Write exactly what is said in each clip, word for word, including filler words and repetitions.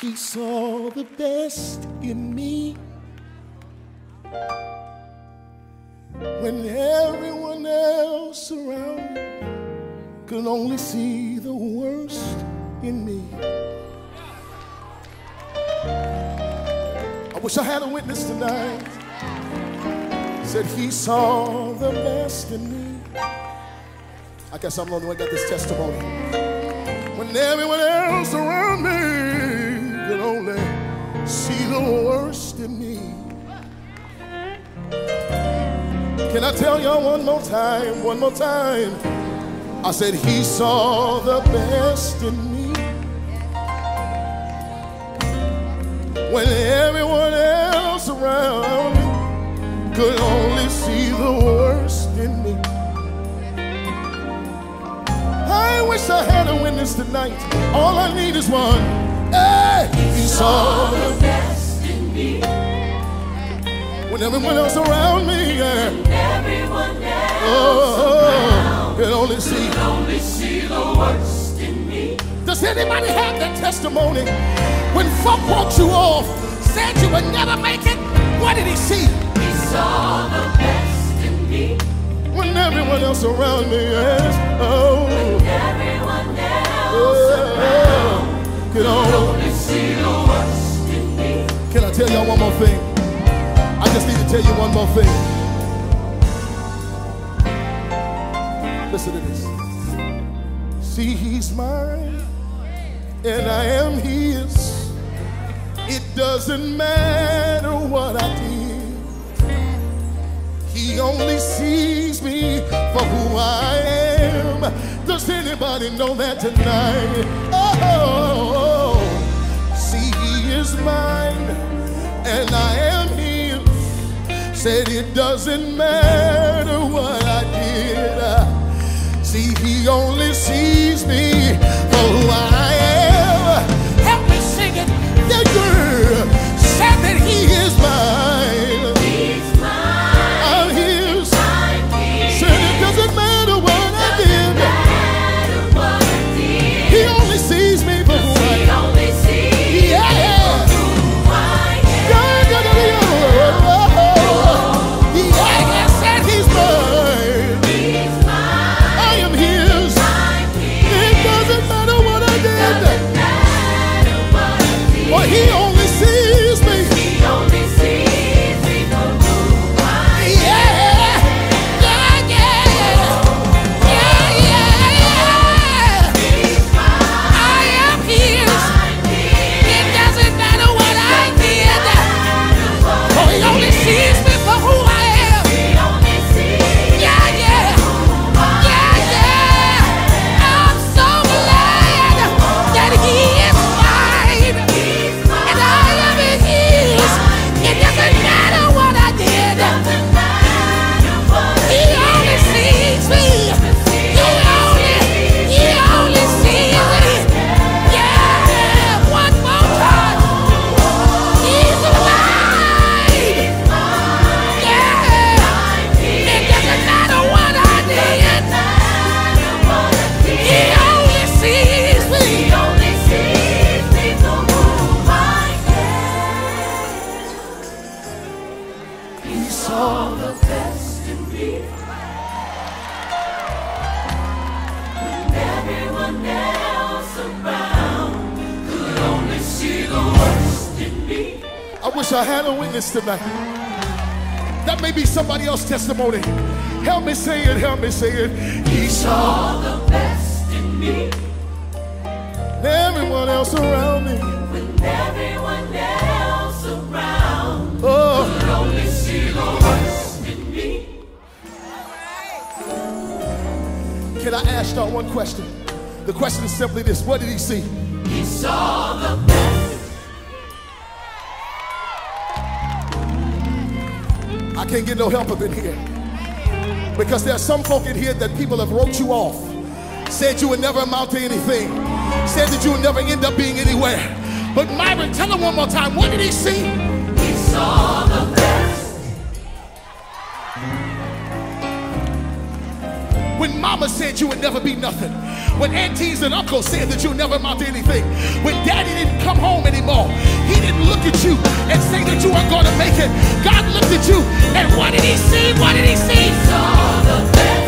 He saw the best in me when everyone else around me could only see the worst in me. I wish I had a witness tonight. Said he saw the best in me. I guess I'm the only one who got this testimony. When everyone else around me could only see the worst in me. Can I tell y'all one more time, one more time? I said he saw the best in me when everyone else around me could only see the worst in me. I wish I had a witness tonight. All I need is one. Hey, he saw the best in me when everyone else around me, yeah. When everyone else oh, around could only see, could only see the worst in me. Does anybody have that testimony? When folk walked you off, said you would never make it, what did he see? He saw the best in me. When everyone else around me, yes, oh. When everyone else oh, around could only see the worst in me. Can I tell y'all one more thing? I just need to tell you one more thing. Listen to this. See, he's mine, and I am his. It doesn't matter what I did. He only sees me for who I am. Does anybody know that tonight? Oh, see, he is mine, and I am his. Said it doesn't matter what I did. See, he only sees me for who I am. Help me sing it. The girl said that he is mine. He's mine. I'm his. I'm his. Said it doesn't matter what I did. Matter what I did. He only sees me for who I am. He only sees yeah. me for who I am. Yeah, yeah, yeah, yeah. Well, he only sees me. He only sees me for who I am. Yeah, yeah, yeah, yeah, yeah, yeah. He's mine. I am his. I'm his. It doesn't matter what I did. Oh, he only sees me for who I am. He only sees yeah, yeah, yeah, yeah. I'm so glad that he is mine. And I am in his. It doesn't matter what I did. He only sees me. He only, he only sees me. Yeah, one more time. He's mine. Yeah, it doesn't matter what I did. He only sees me. He only sees me for who I am. He saw the best in me when everyone else around could only see the worst in me. I wish I had a witness tonight. That may be somebody else's testimony. Help me say it, help me say it. He saw the best in me. Everyone else around me. When everyone else around oh. could only see the worst in me. Can I ask y'all one question? The question is simply this. What did he see? He saw the best. I can't get no help up in here. Because there are some folk in here that people have wrote you off. Said you would never amount to anything. Said that you would never end up being anywhere. But Myron, tell him one more time. What did he see? He saw the best. When mama said you would never be nothing. When aunties and uncles said that you would never amount to anything. When daddy didn't come home anymore. He didn't look at you and say that you weren't going to make it. God looked at you, and what did he see? What did he see? He saw the best.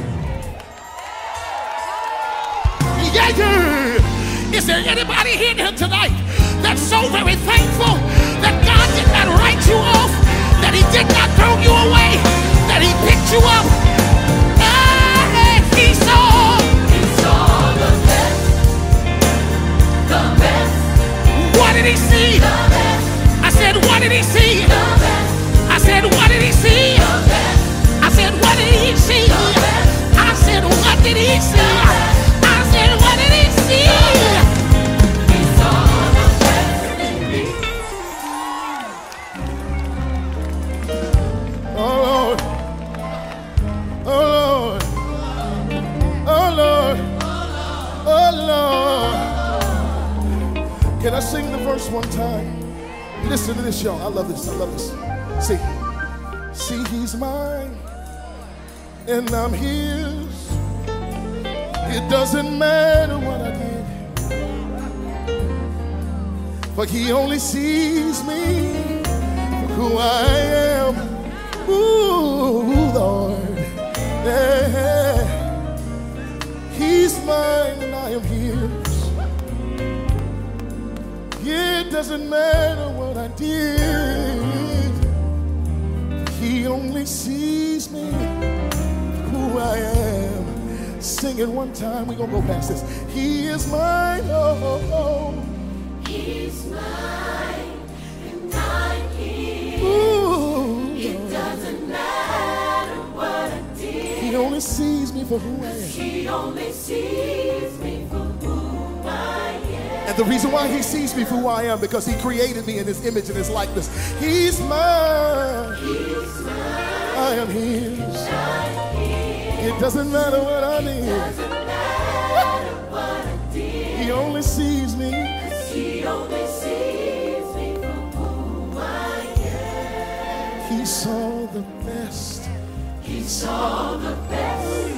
Yeah, yeah. Is there anybody here tonight that's so very thankful that God did not write you off, that he did not throw you away, that he picked you up? Ah, he saw. He saw the best. The best. What did he see? The best. I said, what did he see? The best. I said, what did he see? The best. I said, what did he see? The best. I said, what did he see? I said, what did he see? He saw the best in me. Oh Lord. Oh Lord. Oh Lord. Oh Lord. Can I sing the verse one time? Listen to this, y'all. I love this. I love this. See, see, he's mine, and I'm his. It doesn't matter what I did, for he only sees me for who I am. Ooh, Lord, yeah. He's mine, and I am his. It doesn't matter what I did, he only sees me who I am. Sing it one time, we're gonna go past this. He is mine, oh, oh, oh. He's mine, and I'm his. Ooh, it doesn't matter what I did, he only sees me for who I am. He only sees me for who I am. And the reason why he sees me for who I am, because he created me in his image and his likeness. He's mine. He's mine. I am his. I'm his. It doesn't matter what I did. It doesn't matter what I did. He only sees me. He only sees me for who I am. He saw the best. He saw the best.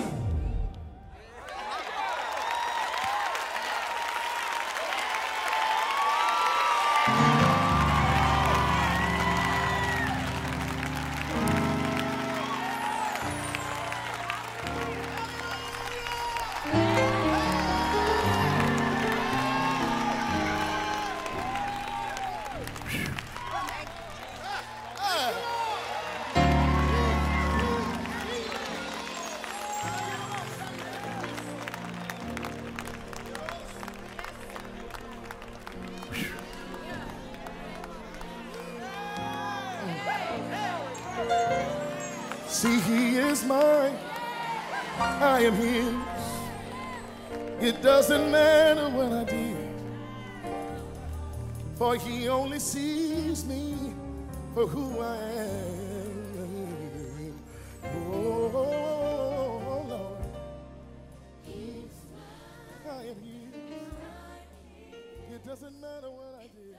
See, he is mine, I am his. It doesn't matter what I did, for he only sees me for who I am. Oh, Lord, I am his. It doesn't matter what I did.